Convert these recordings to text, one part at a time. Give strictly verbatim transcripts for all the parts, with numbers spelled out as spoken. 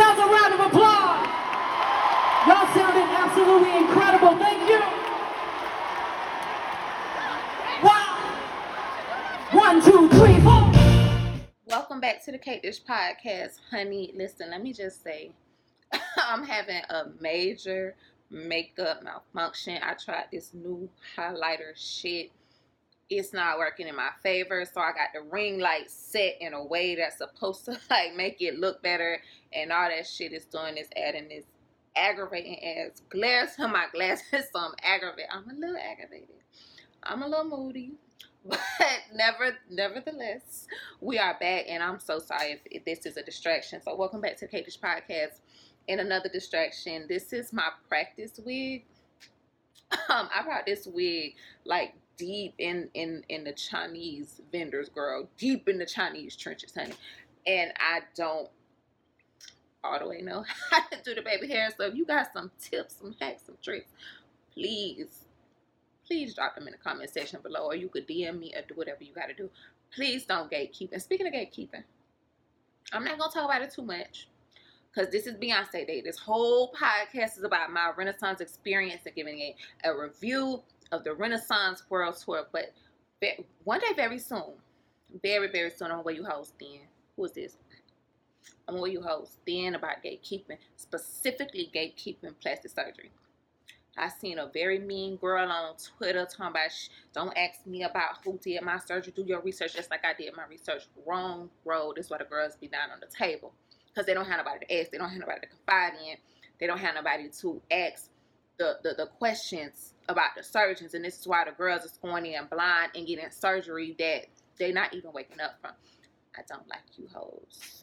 guys a round of applause. Y'all sounded absolutely incredible. Thank you. Wow. One, two, three, four. Welcome back to the Cake Dish Podcast, honey. Listen, let me just say, I'm having a major makeup malfunction. I tried this new highlighter shit. It's not working in my favor, so I got the ring light set in a way that's supposed to like make it look better, and all that shit is doing is adding this aggravating ass glare to my glasses. So I'm aggravated. I'm a little aggravated. I'm a little moody. But never, nevertheless, we are back, and I'm so sorry if, if this is a distraction. So welcome back to the Cake Dish Podcast. And another distraction. This is my practice wig. Um, I brought this wig like deep in in in the Chinese vendors, girl, deep in the Chinese trenches, honey. And I don't all the way know how to do the baby hair. So if you got some tips, some hacks, some tricks, please. Please drop them in the comment section below, or you could D M me or do whatever you got to do. Please don't gatekeep. And speaking of gatekeeping, I'm not going to talk about it too much because this is Beyonce Day. This whole podcast is about my Renaissance experience and giving a, a review of the Renaissance World Tour. But one day very soon, very, very soon, I'm going to wear you hoes then. Who is this? I'm going to wear you hoes then about gatekeeping, specifically gatekeeping plastic surgery. I seen a very mean girl on Twitter talking about, don't ask me about who did my surgery. Do your research just like I did my research. Wrong road. That's why the girls be down on the table. Because they don't have nobody to ask. They don't have nobody to confide in. They don't have nobody to ask the, the, the questions about the surgeons. And this is why the girls are going in blind and getting surgery that they're not even waking up from. I don't like you hoes.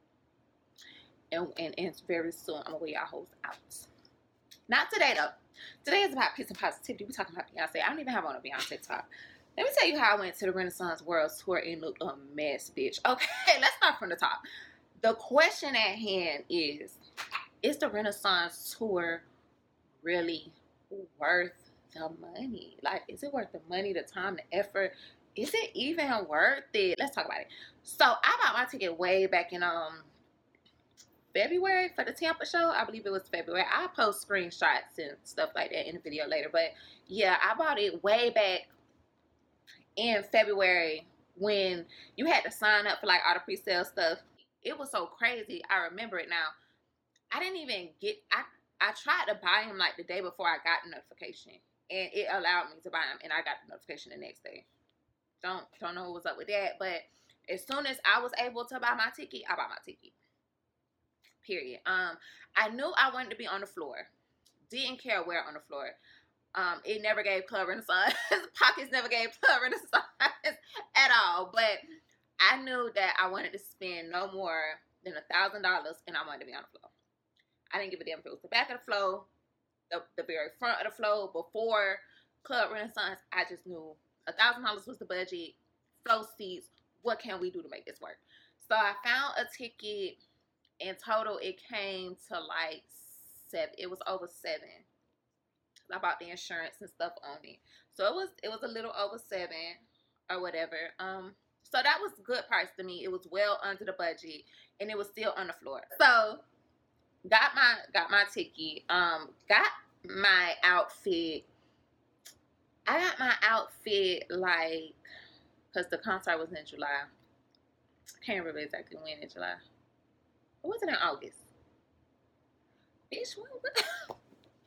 And, and, and very soon, I'm going to wear y'all hoes out. Not today, though. Today is about peace and positivity. We're talking about Beyonce. I don't even have on a Beyonce top. Let me tell you how I went to the Renaissance World Tour and looked a mess, bitch. Okay, let's start from the top. The question at hand is, is the Renaissance Tour really worth the money? Like, is it worth the money, the time, the effort? Is it even worth it? Let's talk about it. So, I bought my ticket way back in, um, February for the Tampa show. I believe it was February. I'll post screenshots and stuff like that in the video later. But yeah, I bought it way back in February when you had to sign up for like all the pre-sale stuff. It was so crazy. I remember it now. I didn't even get, I, I tried to buy him like the day before I got the notification. And it allowed me to buy him. And I got the notification the next day. Don't, don't know what was up with that. But as soon as I was able to buy my ticket, I bought my ticket. Period. Um, I knew I wanted to be on the floor. Didn't care where on the floor. Um, it never gave Club Renaissance. Pockets never gave Club Renaissance at all. But I knew that I wanted to spend no more than a thousand dollars, and I wanted to be on the floor. I didn't give a damn if it was the back of the floor, the the very front of the floor, before Club Renaissance. I just knew a thousand dollars was the budget. Flow seats. What can we do to make this work? So I found a ticket. In total, it came to like seven. It was over seven. I bought the insurance and stuff on it, so it was it was a little over seven or whatever. Um, so that was good price to me. It was well under the budget, and it was still on the floor. So got my got my ticket. Um, got my outfit. I got my outfit like because the concert was in July. I can't remember exactly when in July. Or was it in August? Bitch, what? what?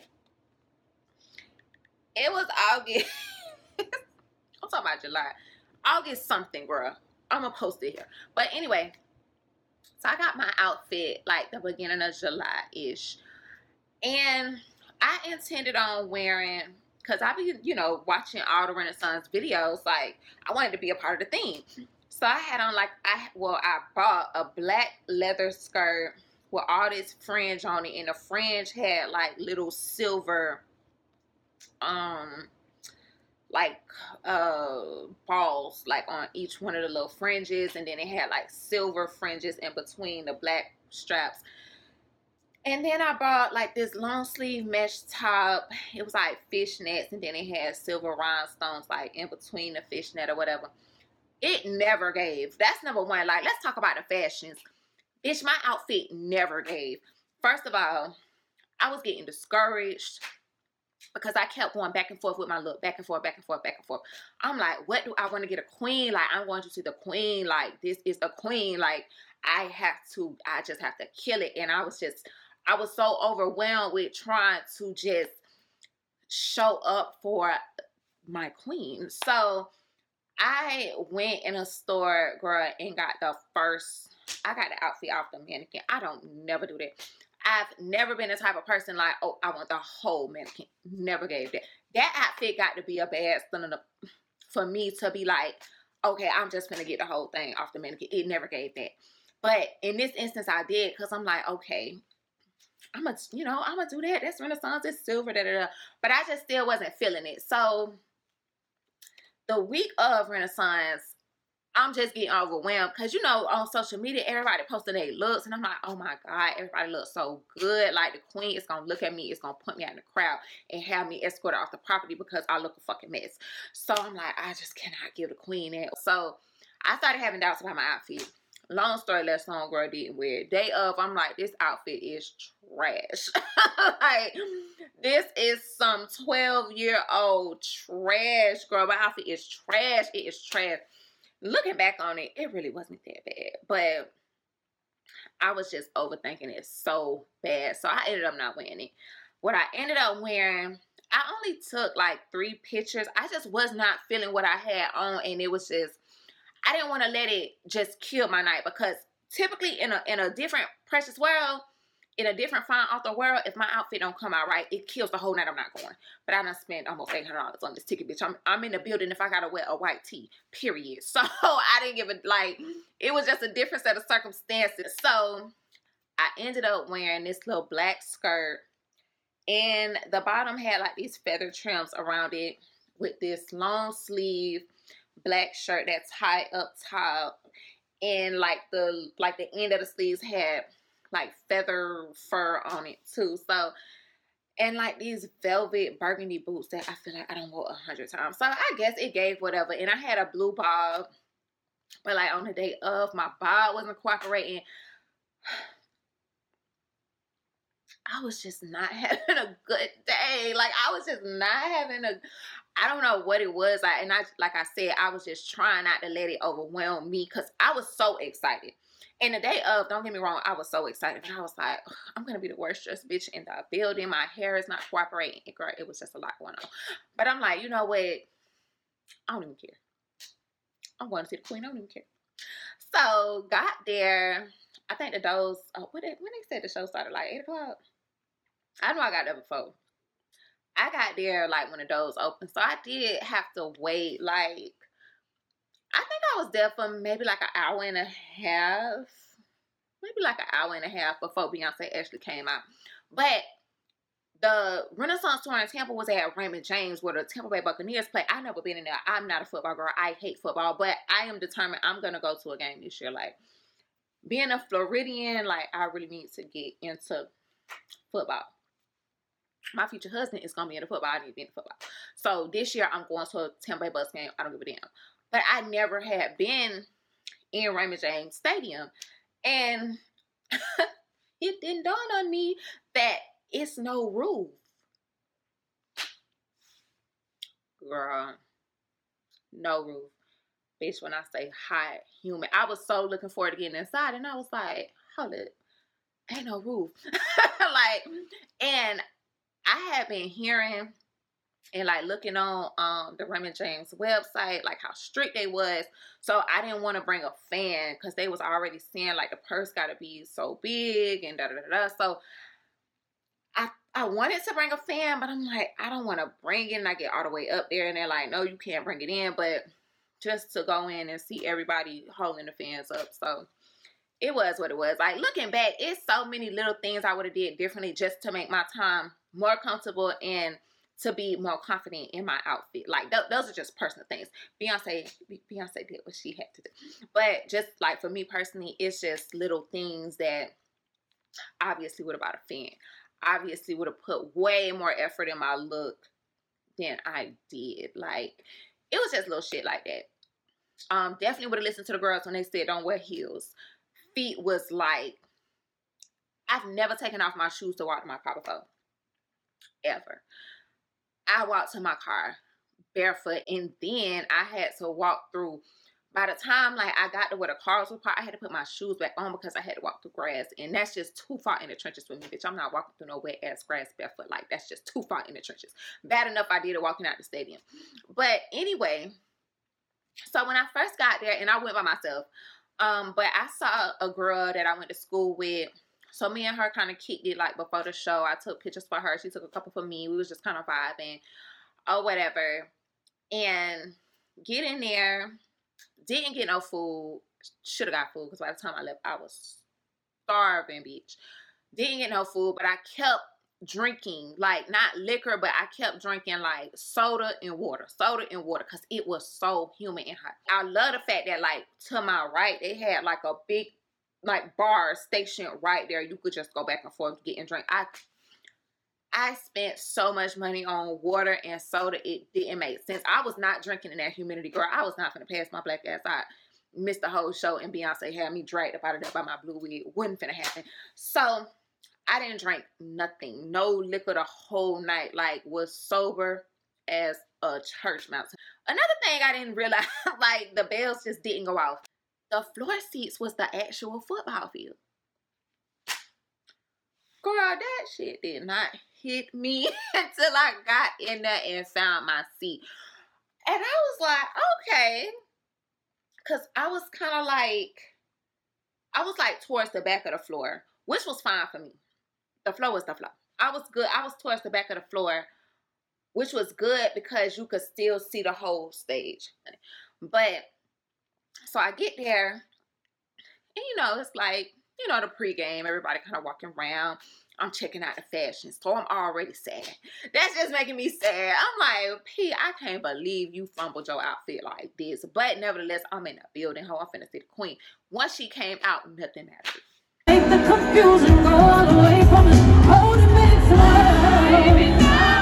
It was August. I'm talking about July. August something, girl. I'm going to post it here. But anyway, so I got my outfit like the beginning of July-ish. And I intended on wearing, because I be, you know, watching all the Renaissance videos. Like, I wanted to be a part of the theme. So I had on like, I well, I bought a black leather skirt with all this fringe on it. And the fringe had like little silver, um, like uh, balls like on each one of the little fringes. And then it had like silver fringes in between the black straps. And then I bought like this long sleeve mesh top. It was like fishnets. And then it had silver rhinestones like in between the fishnet or whatever. It never gave. That's number one. Like, let's talk about the fashions. Bitch, my outfit never gave. First of all, I was getting discouraged because I kept going back and forth with my look, back and forth, back and forth, back and forth. I'm like, what do I want to get a queen? Like, I'm going to see the queen. Like, this is a queen. Like, I have to, I just have to kill it. And I was just, I was so overwhelmed with trying to just show up for my queen. So I went in a store, girl, and got the first, I got the outfit off the mannequin. I don't never do that. I've never been the type of person like, oh, I want the whole mannequin. Never gave that. That outfit got to be a bad stunning for me to be like, okay, I'm just going to get the whole thing off the mannequin. It never gave that. But in this instance, I did, because I'm like, okay, I'm going to, you know, I'm going to do that. That's Renaissance. It's silver, da, da, da. But I just still wasn't feeling it. So the week of Renaissance, I'm just getting overwhelmed because, you know, on social media, everybody posting their looks. And I'm like, oh, my God, everybody looks so good. Like, the queen is going to look at me. It's going to put me out in the crowd and have me escorted off the property because I look a fucking mess. So I'm like, I just cannot give the queen that. So I started having doubts about my outfit. Long story less long, girl, didn't wear it. Day of, I'm like, this outfit is trash. Like, this is some twelve-year-old trash, girl. My outfit is trash. It is trash. Looking back on it, it really wasn't that bad. But I was just overthinking it so bad. So I ended up not wearing it. What I ended up wearing, I only took like three pictures. I just was not feeling what I had on. And it was just, I didn't want to let it just kill my night. Because typically in a in a different Precious world, in a different fine author world, if my outfit don't come out right, it kills the whole night. I'm not going. But I done spent almost eight hundred dollars on this ticket, bitch. I'm, I'm in the building if I got to wear a white tee, period. So I didn't give a, like, it was just a different set of circumstances. So I ended up wearing this little black skirt. And the bottom had like these feather trims around it with this long sleeve black shirt that's high up top. And like the, like the end of the sleeves had like feather fur on it too. So, and like these velvet burgundy boots that I feel like I don't wear a hundred times. So I guess it gave whatever. And I had a blue bob, but like on the day of, my bob wasn't cooperating. I was just not having a good day. Like, I was just not having a, I don't know what it was. I, and I, like I said, I was just trying not to let it overwhelm me because I was so excited. And the day of, don't get me wrong, I was so excited. But I was like, I'm going to be the worst dressed bitch in the building. My hair is not cooperating. And girl, it was just a lot going on. But I'm like, you know what? I don't even care. I'm going to see the queen. I don't even care. So, got there. I think the doors, oh, what did, when they said the show started, like eight o'clock? I know I got there before. I got there, like, when the doors opened. So, I did have to wait, like, I think I was there for maybe like an hour and a half. Maybe like an hour and a half before Beyonce actually came out. But the Renaissance tour in Tampa was at Raymond James where the Tampa Bay Buccaneers play. I've never been in there. I'm not a football girl. I hate football. But I am determined I'm going to go to a game this year. Like, being a Floridian, like, I really need to get into football. My future husband is going to be into football. I need to be into football. So, this year I'm going to a Tampa Bay Bucs game. I don't give a damn. But I never had been in Raymond James Stadium. And it didn't dawn on me that it's no roof. Girl, no roof. Bitch, when I say hot, humid. I was so looking forward to getting inside. And I was like, hold it. Ain't no roof. Like, and I had been hearing and like looking on um the Raymond James website, like how strict they was. So I didn't want to bring a fan because they was already saying like the purse got to be so big and da da da da. So I I wanted to bring a fan, but I'm like, I don't want to bring it and I get all the way up there. And they're like, no, you can't bring it in. But just to go in and see everybody holding the fans up. So it was what it was. Like, looking back, it's so many little things I would have did differently just to make my time more comfortable and to be more confident in my outfit. Like, th- those are just personal things. Beyonce, Beyonce did what she had to do. But just, like, for me personally, it's just little things that obviously would have bought a fan. Obviously would have put way more effort in my look than I did. Like, it was just little shit like that. Um, definitely would have listened to the girls when they said don't wear heels. feet was like, I've never taken off my shoes to walk to my car before. Ever. I walked to my car barefoot, and then I had to walk through. By the time like I got to where the cars were parked, I had to put my shoes back on because I had to walk through grass, and that's just too far in the trenches for me, bitch. I'm not walking through no wet ass grass barefoot. Like, that's just too far in the trenches. Bad enough I did it walking out the stadium. But anyway, so when I first got there, and I went by myself, um, but I saw a girl that I went to school with. So me and her kind of kicked it like before the show. I took pictures for her. She took a couple for me. We was just kind of vibing or whatever. And getting there, didn't get no food. Should have got food because by the time I left, I was starving, bitch. Didn't get no food, but I kept drinking, like not liquor, but I kept drinking like soda and water, soda and water, because it was so humid and hot. I love the fact that like to my right, they had like a big like bar station right there. You could just go back and forth, get and drink. I I spent so much money on water and soda, it didn't make sense. I was not drinking in that humidity, girl. I was not finna pass my black ass out. Missed the whole show, and Beyonce had me dragged up out of there by my blue wig. Wasn't finna happen. So I didn't drink nothing, no liquor the whole night. Like, was sober as a church mouse. Another thing I didn't realize, like the bells just didn't go off. The floor seats was the actual football field. Girl, that shit did not hit me until I got in there and found my seat. And I was like, okay. Because I was kind of like, I was like towards the back of the floor, which was fine for me. The floor was the floor. I was good. I was towards the back of the floor, which was good because you could still see the whole stage. But, so I get there, and you know, it's like, you know, the pregame, everybody kind of walking around. I'm checking out the fashion, so I'm already sad. That's just making me sad. I'm like, P, I can't believe you fumbled your outfit like this. But nevertheless, I'm in the building, ho. I'm finna see the queen. Once she came out, nothing mattered. Make the confusion go all away from us. Hold it back to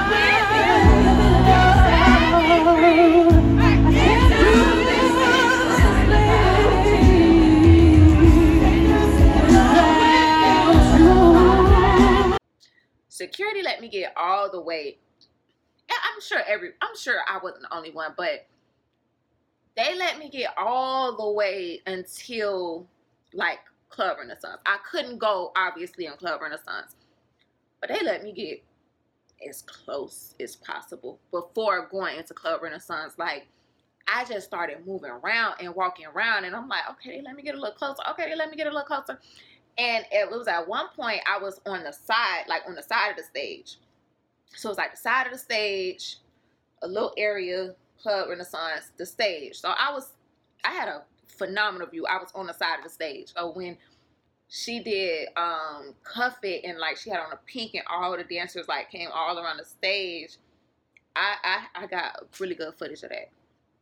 Security let me get all the way. I'm sure every, I'm sure I wasn't the only one, but they let me get all the way until like Club Renaissance. I couldn't go obviously in Club Renaissance, but they let me get as close as possible before going into Club Renaissance. Like, I just started moving around and walking around, and I'm like, okay, they let me get a little closer. Okay, they let me get a little closer. And it was at one point I was on the side, like on the side of the stage. So it was like the side of the stage, a little area, Club Renaissance, the stage. So I was, I had a phenomenal view. I was on the side of the stage. So when she did um, Cuff It, and like she had on a pink, and all the dancers like came all around the stage, I, I, I got really good footage of that.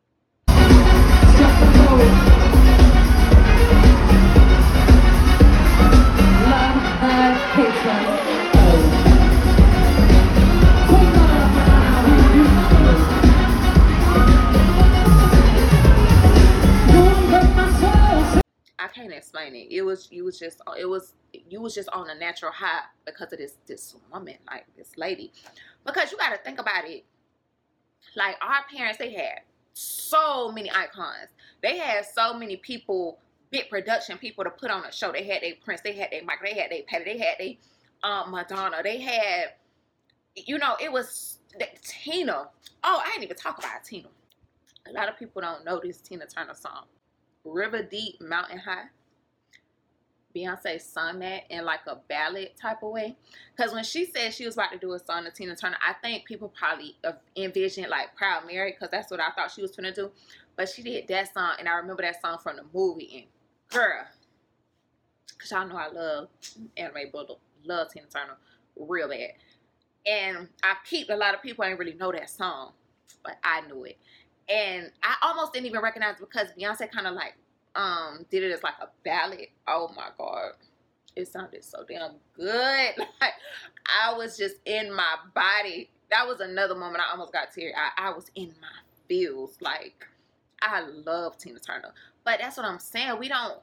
I can't explain it. It was you was just it was you was just on a natural high because of this this woman, like this lady. Because you got to think about it. Like, our parents, they had so many icons. They had so many people, big production people to put on a show. They had their Prince, they had their Michael, they had their Patty, they had their um, Madonna. They had, you know, it was Tina. Oh, I didn't even talk about Tina. A lot of people don't know this Tina Turner song. River Deep, Mountain High. Beyonce sung that in like a ballad type of way. Because when she said she was about to do a song to Tina Turner, I think people probably envisioned like Proud Mary, because that's what I thought she was going to do. But she did that song, and I remember that song from the movie. And girl, because y'all know I love Anime Bulldog, love Tina Turner real bad. And I peeped, a lot of people ain't really know that song, but I knew it. And I almost didn't even recognize it because Beyonce kind of like um did it as like a ballad. Oh my god, it sounded so damn good. Like, I was just in my body. That was another moment I almost got teary. I, I was in my feels. Like, I love Tina Turner, but that's what I'm saying. We don't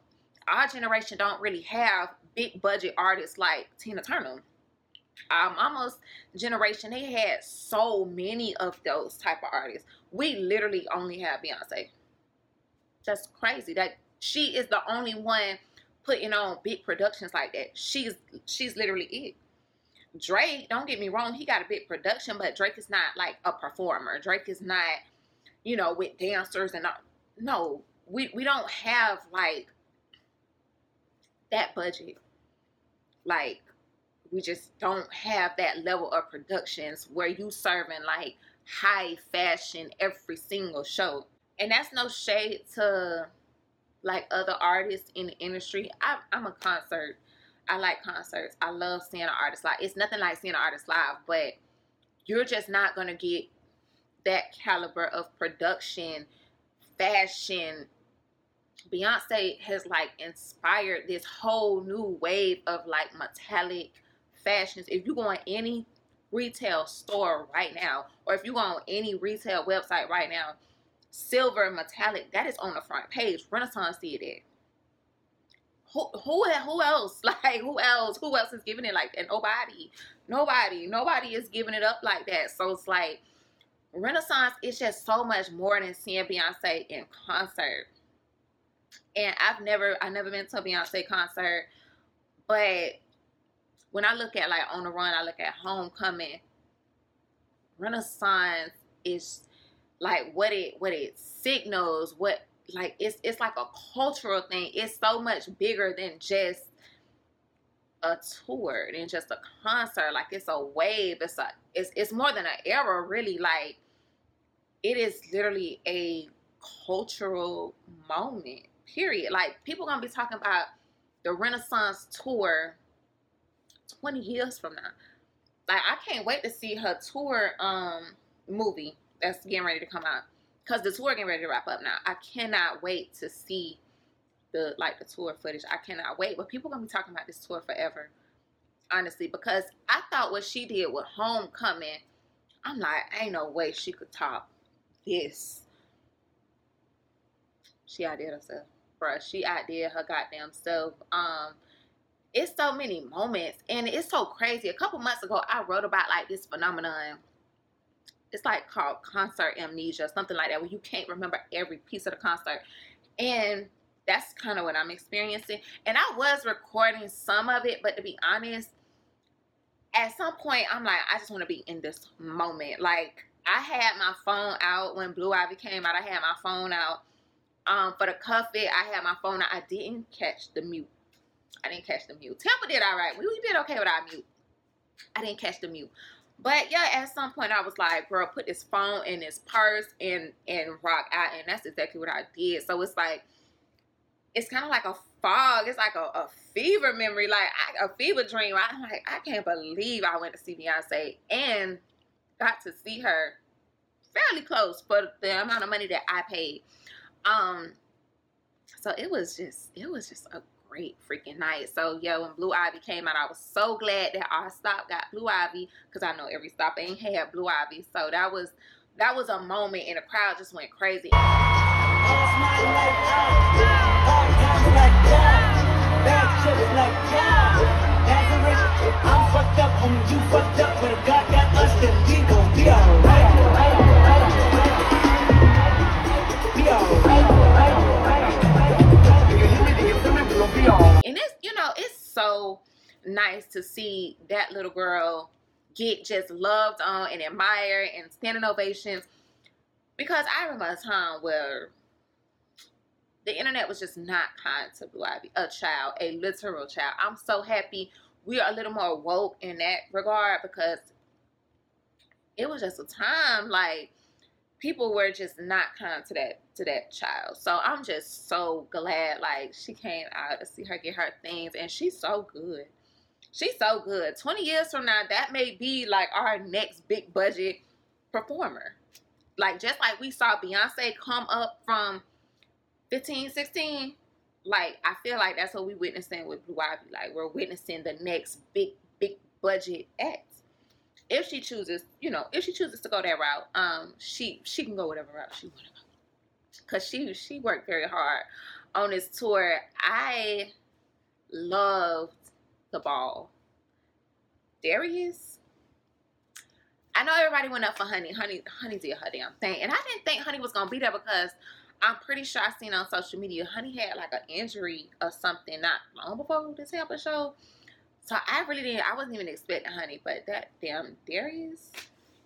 our generation don't really have big budget artists like Tina Turner. Um, almost generation, they had so many of those type of artists. We literally only have Beyonce. That's crazy. That she is the only one putting on big productions like that. She's she's literally it. Drake, don't get me wrong, he got a big production, but Drake is not like a performer. Drake is not, you know, with dancers and all. No, we we don't have like that budget. Like, we just don't have that level of productions where you serving like high fashion every single show. And that's no shade to like other artists in the industry. I, I'm a concert. I like concerts. I love seeing an artist live. It's nothing like seeing an artist live, but you're just not going to get that caliber of production, fashion. Beyonce has like inspired this whole new wave of like metallic fashions. If you go on any retail store right now, or if you go on any retail website right now, silver metallic, that is on the front page. Renaissance did it. Who, who, who else? Like, who else? Who else is giving it like that? Nobody. Nobody. Nobody is giving it up like that. So it's like, Renaissance is just so much more than seeing Beyonce in concert. And I've never, I've never been to a Beyonce concert, but when I look at like On the Run, I look at Homecoming, Renaissance is like what it, what it signals, what, like, it's, it's like a cultural thing. It's so much bigger than just a tour, than just a concert. Like, it's a wave. It's a, it's, it's more than an era, really. Like, it is literally a cultural moment, period. Like, people gonna be talking about the Renaissance tour twenty years from now. Like, I can't wait to see her tour um movie that's getting ready to come out, because the tour getting ready to wrap up now. I cannot wait to see the like the tour footage. I cannot wait. But people gonna be talking about this tour forever, honestly, because I thought what she did with Homecoming, I'm like, ain't no way she could top this. She outdid herself, bruh. She outdid her goddamn self. Um, it's so many moments, and it's so crazy. A couple months ago, I wrote about like this phenomenon. It's like called concert amnesia, something like that, where you can't remember every piece of the concert. And that's kind of what I'm experiencing. And I was recording some of it, but to be honest, at some point, I'm like, I just want to be in this moment. Like, I had my phone out when Blue Ivy came out. I had my phone out. Um, for the Cuff It, I had my phone out. I didn't catch the mute. I didn't catch the mute. Tampa did all right. We, we did okay with our mute. I didn't catch the mute. But yeah, at some point I was like, girl, put this phone in this purse and, and rock out. And that's exactly what I did. So it's like, it's kind of like a fog. It's like a, a fever memory, like I, a fever dream. I'm like, I can't believe I went to see Beyonce and got to see her fairly close for the amount of money that I paid. Um, so it was just, it was just a great freaking night. So yeah, when Blue Ivy came out, I was so glad that our stop got Blue Ivy, because I know every stop ain't had Blue Ivy. So that was, that was a moment, and the crowd just went crazy. I'm fucked up and you fucked up, but if God got us, then we gon' be alright. Be alright. And it's, you know, it's so nice to see that little girl get just loved on and admired and standing ovations, because I remember a time where the internet was just not kind to Blue Ivy, a child, a literal child. I'm so happy we are a little more woke in that regard, because it was just a time like people were just not kind to that to that child. So I'm just so glad like she came out to see her get her things, and she's so good. She's so good. twenty years from now, that may be like our next big budget performer. Like, just like we saw Beyonce come up from fifteen, sixteen, like, I feel like that's what we're witnessing with Blue Ivy. Like, we're witnessing the next big, big budget act. If she chooses, you know, if she chooses to go that route, um, she she can go whatever route she want to go. because she she worked very hard on this tour. I loved the ball. Darius, I know everybody went up for Honey. Honey, Honey did her damn thing, and I didn't think Honey was gonna be there because I'm pretty sure I seen on social media Honey had like an injury or something not long before this Tampa show. So I really didn't. I wasn't even expecting Honey, but that damn Darius.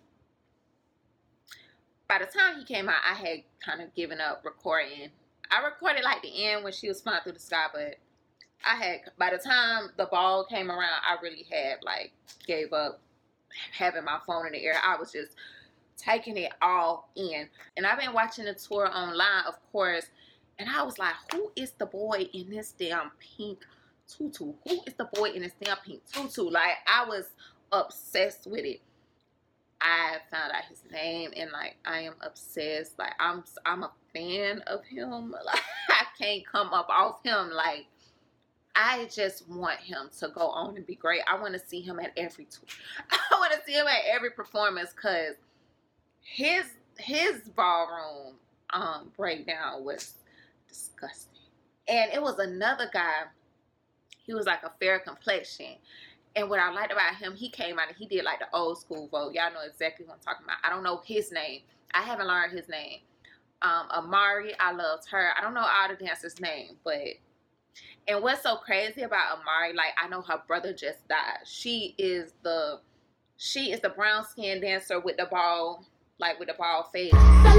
By the time he came out, I had kind of given up recording. I recorded like the end when she was flying through the sky, but I had, by the time the ball came around, I really had like gave up having my phone in the air. I was just taking it all in. And I've been watching the tour online, of course, and I was like, who is the boy in this damn pink tutu? Who is the boy in this damn pink tutu? Like, I was obsessed with it. I found out his name, and like I am obsessed. Like I'm, I'm a fan of him. Like I can't come up off him. Like I just want him to go on and be great. I want to see him at every tour. I want to see him at every performance because his his ballroom um breakdown was disgusting. And it was another guy. He was like a fair complexion. And what I liked about him, he came out and he did like the old school vote. Y'all know exactly what I'm talking about. I don't know his name. I haven't learned his name. Um, Amari, I loved her. I don't know all the dancers' name, but and what's so crazy about Amari, like I know her brother just died. She is the she is the brown skinned dancer with the ball, like with the ball face.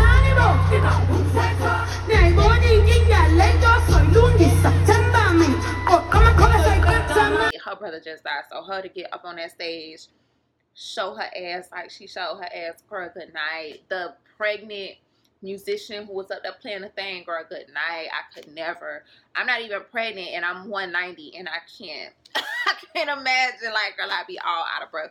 Her brother just died, so her to get up on that stage, show her ass like she showed her ass, girl, good night. The pregnant musician who was up there playing the thing, girl, good night. I could never. I'm not even pregnant and I'm one ninety and I can't. I can't imagine, like, girl, I'd be all out of breath.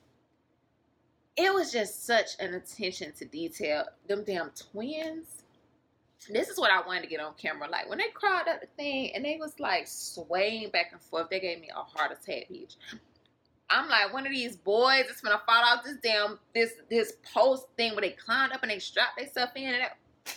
It was just such an attention to detail. Them damn twins. This is what I wanted to get on camera. Like, when they crawled up the thing and they was, like, swaying back and forth, they gave me a heart attack, bitch. I'm like, one of these boys is gonna fall off this damn, this this post thing where they climbed up and they strapped themselves in. And that.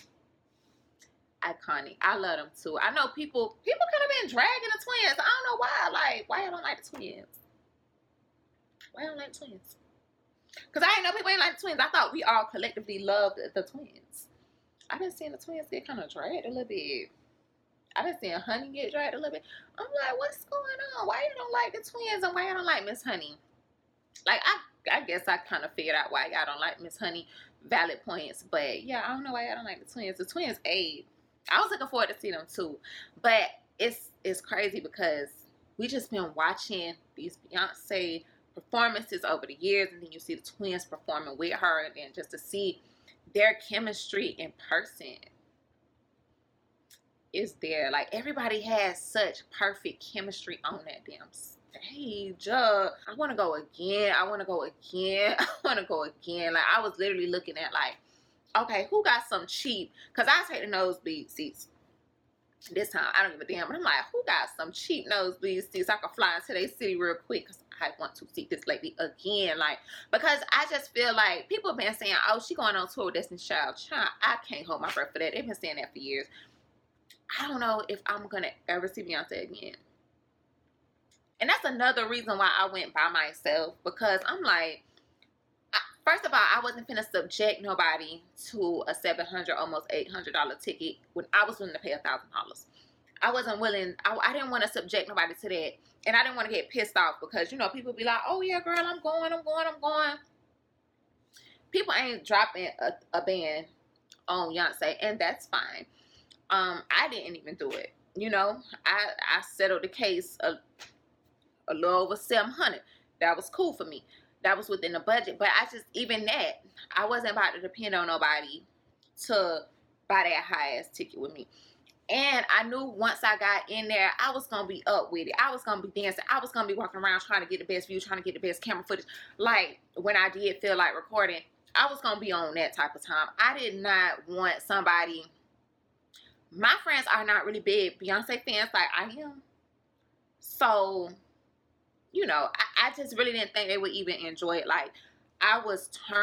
Iconic. I love them, too. I know people, people could have been dragging the twins. I don't know why. Like, why y'all don't like the twins? Why y'all don't like the twins? Because I didn't know people ain't like the twins. I thought we all collectively loved the, the twins. I've been seeing the twins get kind of dragged a little bit. I've been seeing Honey get dragged a little bit. I'm like, what's going on? Why you don't like the twins and why you don't like Miss Honey? Like, I I guess I kind of figured out why y'all don't like Miss Honey. Valid points. But, yeah, I don't know why y'all don't like the twins. The twins ate. I was looking forward to see them, too. But it's, it's crazy because we just been watching these Beyonce performances over the years. And then you see the twins performing with her. And then just to see their chemistry in person is there. Like, everybody has such perfect chemistry on that damn stage. Uh, I want to go again. I want to go again. I want to go again. Like, I was literally looking at, like, okay, who got some cheap? Because I take the nosebleed seats this time. I don't give a damn. But I'm like, who got some cheap nosebleed seats? I can fly into their city real quick because I want to see this lady again. Like, because I just feel like people have been saying, oh, she going on tour with Destiny's Child. Child, I can't hold my breath for that. They've been saying that for years. I don't know if I'm going to ever see Beyonce again. And that's another reason why I went by myself. Because I'm like, I, first of all, I wasn't finna subject nobody to a seven hundred dollars, almost eight hundred dollars ticket when I was willing to pay one thousand dollars. I wasn't willing, I, I didn't want to subject nobody to that. And I didn't want to get pissed off because, you know, people be like, oh, yeah, girl, I'm going, I'm going, I'm going. People ain't dropping a, a band on Beyonce, and that's fine. Um, I didn't even do it. You know, I, I settled the case a, a little over seven hundred dollars. That was cool for me. That was within the budget. But I just, even that, I wasn't about to depend on nobody to buy that high-ass ticket with me. And I knew once I got in there, I was going to be up with it. I was going to be dancing. I was going to be walking around trying to get the best view, trying to get the best camera footage. Like, when I did feel like recording, I was going to be on that type of time. I did not want somebody... My friends are not really big Beyonce fans like I am. So, you know, I, I just really didn't think they would even enjoy it. Like, I was turned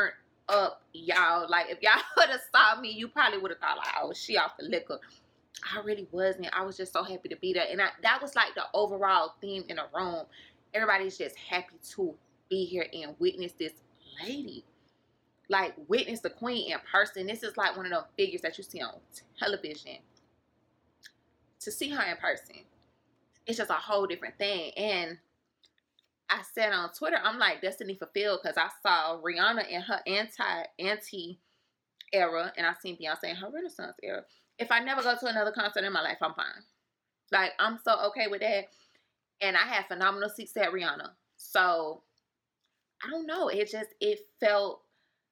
up, y'all. Like, if y'all would have saw me, you probably would have thought, like, oh, she off the liquor. I really wasn't. I was just so happy to be there. And I, that was like the overall theme in the room. Everybody's just happy to be here and witness this lady. Like, witness the queen in person. This is like one of those figures that you see on television. To see her in person, it's just a whole different thing. And I said on Twitter, I'm like, destiny fulfilled, because I saw Rihanna in her anti anti era, and I seen Beyonce in her Renaissance era. If I never go to another concert in my life, I'm fine. Like, I'm so okay with that. And I had phenomenal seats at Rihanna. So, I don't know. It just, it felt,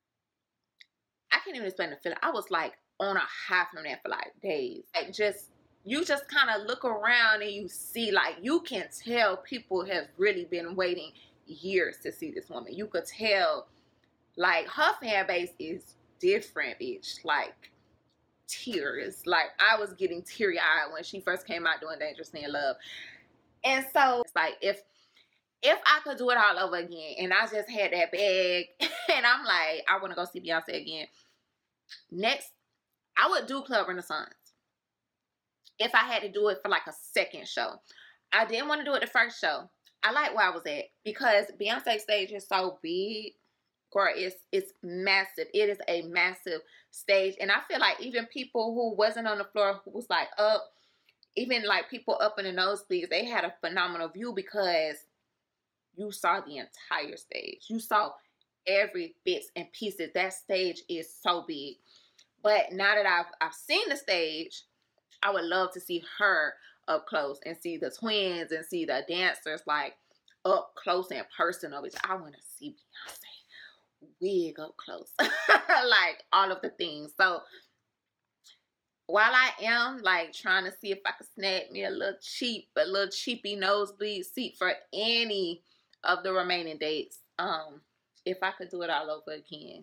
I can't even explain the feeling. I was like on a high from that for like days. Like, just, you just kind of look around and you see, like, you can tell people have really been waiting years to see this woman. You could tell, like, her fan base is different, bitch. Like, tears. Like, I was getting teary-eyed when she first came out doing Dangerously in Love. And so, it's like, if if I could do it all over again, and I just had that bag, and I'm like, I want to go see Beyonce again. Next, I would do Club Renaissance. If I had to do it for like a second show. I didn't want to do it the first show. I like where I was at, because Beyonce stage is so big. Girl, it's, it's massive. It is a massive stage. And I feel like even people who wasn't on the floor, who was like up, even like people up in the nosebleeds, they had a phenomenal view, because you saw the entire stage. You saw every bits and pieces. That stage is so big. But now that I've, I've seen the stage, I would love to see her up close and see the twins and see the dancers like up close and personal, which I want to see Beyonce wig up close. Like all of the things. So while I am like trying to see if I could snag me a little cheap, a little cheapy nosebleed seat for any of the remaining dates, um, if I could do it all over again.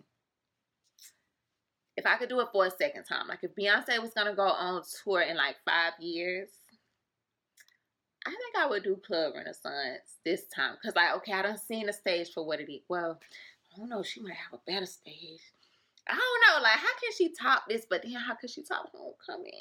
If I could do it for a second time, like if Beyonce was going to go on tour in like five years, I think I would do Club Renaissance this time. Because like, okay, I done seen the stage for what it is. Well, I don't know, she might have a better stage. I don't know, like how can she top this, but then how could she top Homecoming?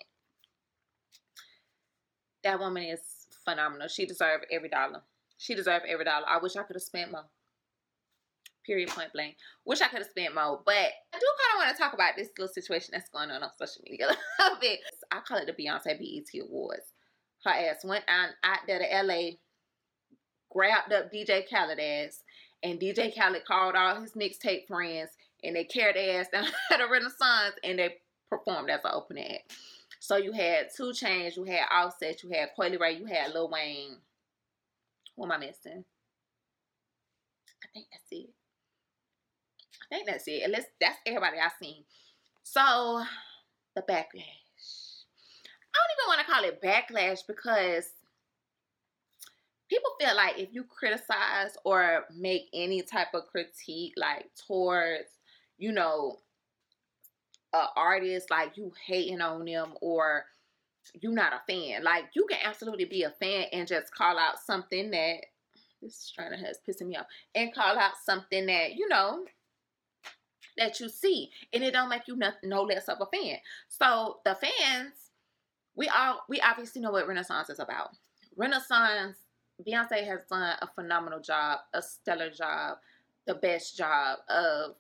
That woman is phenomenal. She deserved every dollar. She deserved every dollar. I wish I could have spent more. Period, point blank. Wish I could have spent more. But I do kind of want to talk about this little situation that's going on on social media a little bit. I call it the Beyonce B E T Awards. Her ass went out, out there to L A, grabbed up D J Khaled ass, and D J Khaled called all his mixtape friends, and they carried their ass down to the Renaissance, and they performed as an opening act. So you had two Chainz, you had Offset, you had Coi Leray, you had Lil Wayne. What am I missing? I think that's it. I think that's it. At least that's everybody I've seen. So, the backlash. I don't even want to call it backlash, because people feel like if you criticize or make any type of critique, like towards, you know, an artist, like you hating on them or you not a fan. Like, you can absolutely be a fan and just call out something that, this trainer has pissing me off, and call out something that, you know, that you see, and it don't make you no, no less of a fan. So the fans, we all we obviously know what Renaissance is about. Renaissance, Beyonce has done a phenomenal job, a stellar job, the best job of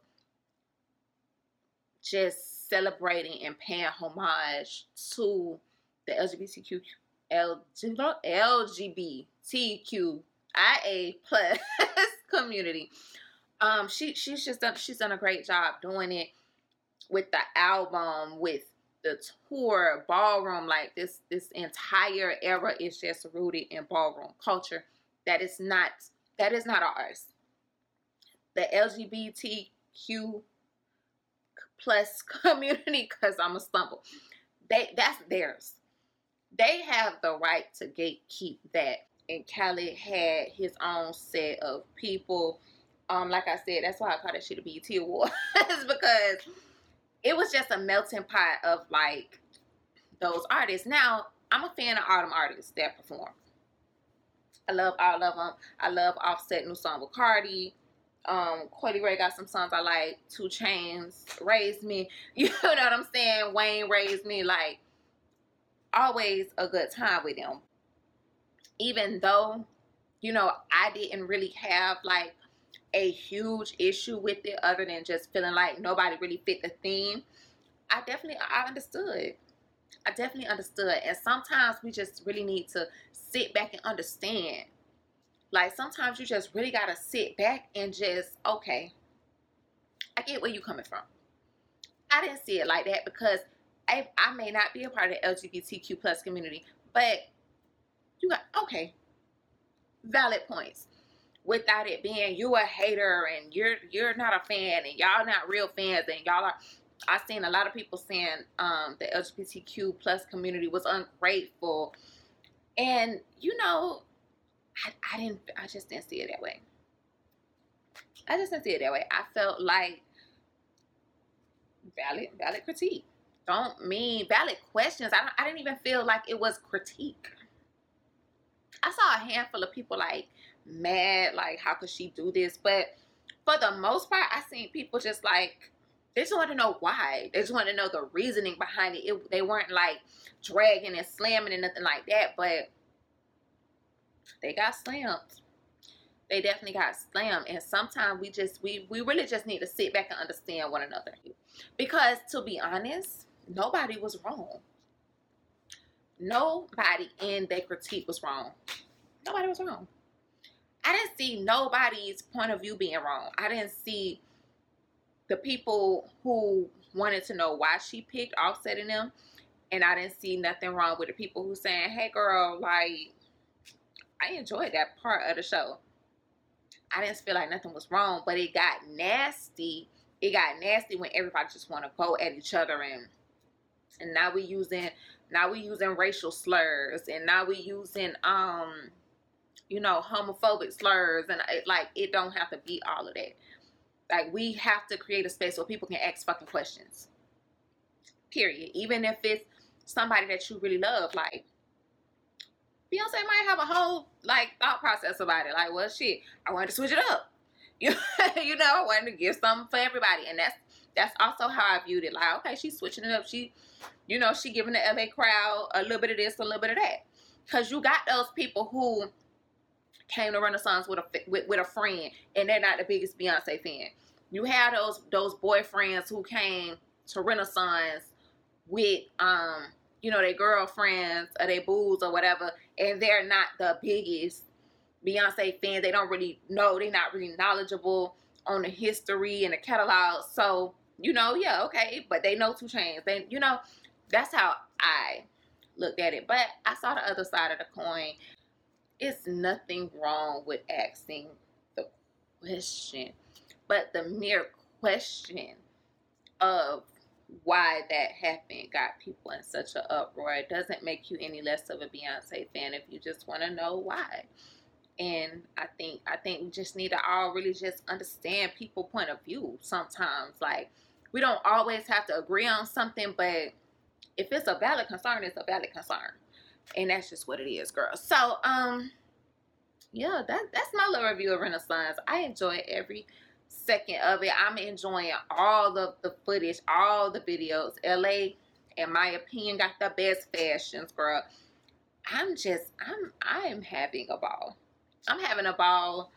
just celebrating and paying homage to the L G B T Q L G B T Q I A plus community. Um, she she's just done she's done a great job doing it with the album, with the tour, ballroom. Like this this entire era is just rooted in ballroom culture. That is not that is not ours. The L G B T Q plus community, because I'm a stumble. They that's theirs. They have the right to gatekeep that. And Khaled had his own set of people. Um, like I said, that's why I call that shit a B E T Award. Because it was just a melting pot of like those artists. Now, I'm a fan of all them artists that perform. I love all of them. I love Offset new song with Cardi. Um, Coily Ray got some songs I like. two Chainz, Raised Me. You know what I'm saying? Wayne Raised Me. Like, always a good time with them. Even though, you know, I didn't really have like a huge issue with it other than just feeling like nobody really fit the theme. I definitely, I understood. I definitely understood. And sometimes we just really need to sit back and understand. Like, sometimes you just really got to sit back and just, okay, I get where you're coming from. I didn't see it like that because I, I may not be a part of the L G B T Q plus community, but you got, okay, valid points. Without it being you a hater and you're you're not a fan and y'all not real fans and y'all are, I've seen a lot of people saying um, the L G B T Q plus community was ungrateful. And, you know, I, I didn't, I just didn't see it that way. I just didn't see it that way. I felt like valid, valid critique. Don't mean valid questions. I, don't, I didn't even feel like it was critique. I saw a handful of people like mad, like, how could she do this? But for the most part, I seen people just like, they just want to know why. They just want to know the reasoning behind it. it. They weren't like dragging and slamming and nothing like that, but they got slammed. They definitely got slammed. And sometimes we just, we, we really just need to sit back and understand one another. Because to be honest, nobody was wrong. Nobody in their critique was wrong. Nobody was wrong. I didn't see nobody's point of view being wrong. I didn't see the people who wanted to know why she picked Offset and them. And I didn't see nothing wrong with the people who saying, hey girl, like, I enjoyed that part of the show. I didn't feel like nothing was wrong, but it got nasty. It got nasty when everybody just want to go at each other, and and now we using now we using racial slurs, and now we using um you know, homophobic slurs, and it, like, it don't have to be all of that. Like, we have to create a space where people can ask fucking questions. Period. Even if it's somebody that you really love, like, Beyonce might have a whole, like, thought process about it. Like, well, shit, I wanted to switch it up. You, you know, I wanted to give something for everybody. And that's that's also how I viewed it. Like, okay, she's switching it up. She, you know, she giving the L A crowd a little bit of this, a little bit of that. Because you got those people who came to Renaissance with a, with, with a friend, and they're not the biggest Beyonce fan. You have those those boyfriends who came to Renaissance with, um, you know, their girlfriends or their booze or whatever, and they're not the biggest Beyonce fans. They don't really know. They're not really knowledgeable on the history and the catalog. So, you know, yeah, okay, but they know two Chainz. They, you know, that's how I looked at it. But I saw the other side of the coin. It's nothing wrong with asking the question, but the mere question of why that happened got people in such an uproar. It doesn't make you any less of a Beyonce fan if you just want to know why. And I think I think we just need to all really just understand people's point of view sometimes. Like, we don't always have to agree on something, but if it's a valid concern, it's a valid concern. And that's just what it is, girl. So, um, yeah, that, that's my little review of Renaissance. I enjoy every second of it. I'm enjoying all of the footage, all the videos. L A, in my opinion, got the best fashions, girl. I'm just, I'm, I am having a ball. I'm having a ball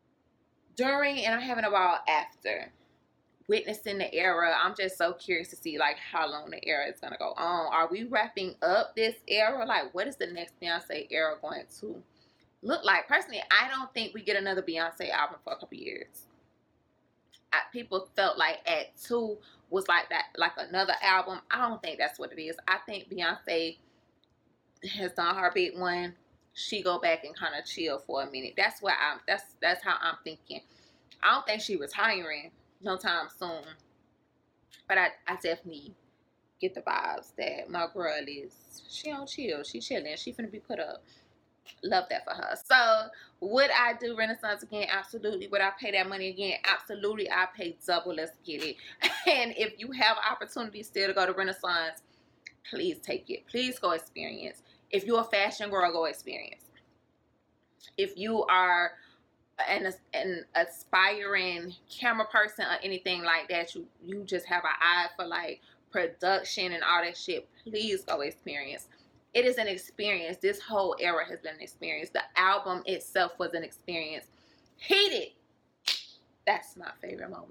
during, and I'm having a ball after. Witnessing the era. I'm just so curious to see, like, how long the era is going to go on. Are we wrapping up this era? Like, what is the next Beyonce era going to look like? Personally, I don't think we get another Beyonce album for a couple years. I, people felt like Act Two was like that, like another album. I don't think that's what it is. I think Beyonce has done her big one. She go back and kind of chill for a minute. That's what I'm. That's that's how I'm thinking. I don't think she retiring no time soon, but I, I definitely get the vibes that my girl is, she don't chill, she chilling, she finna be put up. Love that for her. So, would I do Renaissance again? Absolutely. Would I pay that money again? Absolutely. I pay double. Let's get it. And if you have opportunity still to go to Renaissance, please take it. Please go experience. If you're a fashion girl, go experience. If you are an, an aspiring camera person or anything like that, you you just have an eye for like production and all that shit, please go experience. It is an experience. This whole era has been an experience. The album itself was an experience. Heated, that's my favorite moment.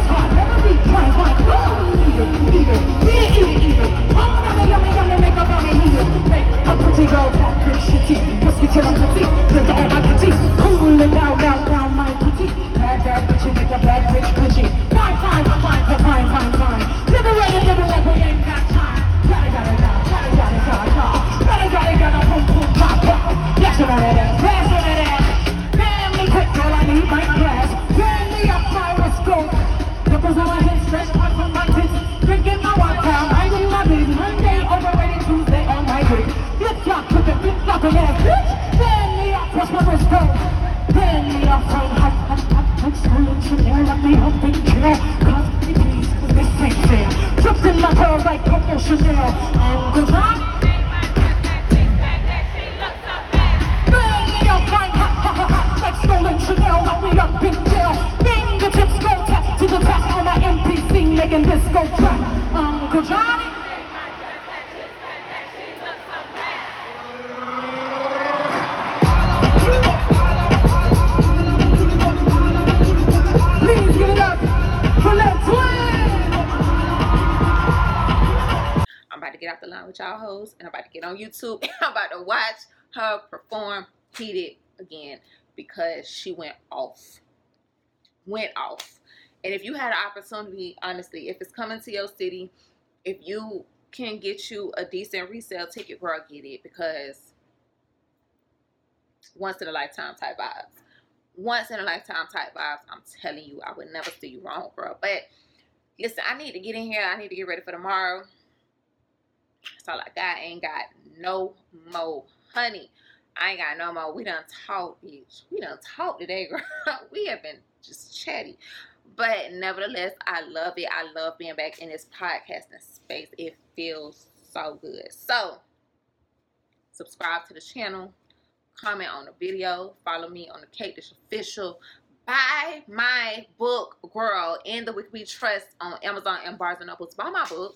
Get out the line with y'all hoes, and I'm about to get on YouTube and I'm about to watch her perform Heated again, because she went off went off. And if you had an opportunity, honestly, if it's coming to your city, if you can get you a decent resale ticket, girl, get it, because once in a lifetime type vibes. Once in a lifetime type vibes. I'm telling you, I would never see you wrong, girl. But listen, I need to get in here. I need to get ready for tomorrow. That's all I got. I ain't got no more honey. I ain't got no more. We done talk, bitch. We done talk today, girl. We have been just chatty. But nevertheless, I love it. I love being back in this podcasting space. It feels so good. So, subscribe to the channel. Comment on the video. Follow me on the Kate Dish Official. Buy my book, girl, In the Wicked We Trust on Amazon and Barnes and Noble. Buy my book.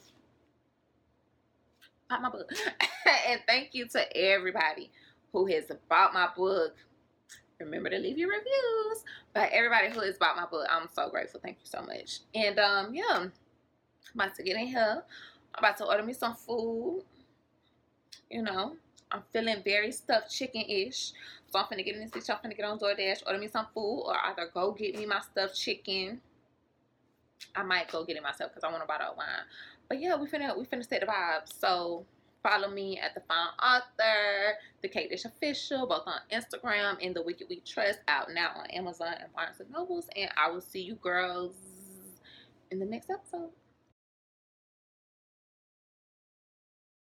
My book. And thank you to everybody who has bought my book. Remember to leave your reviews. But everybody who has bought my book, I'm so grateful. Thank you so much. And um yeah, I'm about to get in here. I'm about to order me some food. You know, I'm feeling very stuffed chicken-ish. So I'm finna get in this bitch. I'm finna get on DoorDash, order me some food, or either go get me my stuffed chicken. I might go get it myself because I want to buy that wine. But yeah, we finna we finna set the vibes. So follow me at the Fine Author, the Kate Dish Official, both on Instagram, and the Wicked We Trust, out now on Amazon and Barnes and Nobles. And I will see you girls in the next episode.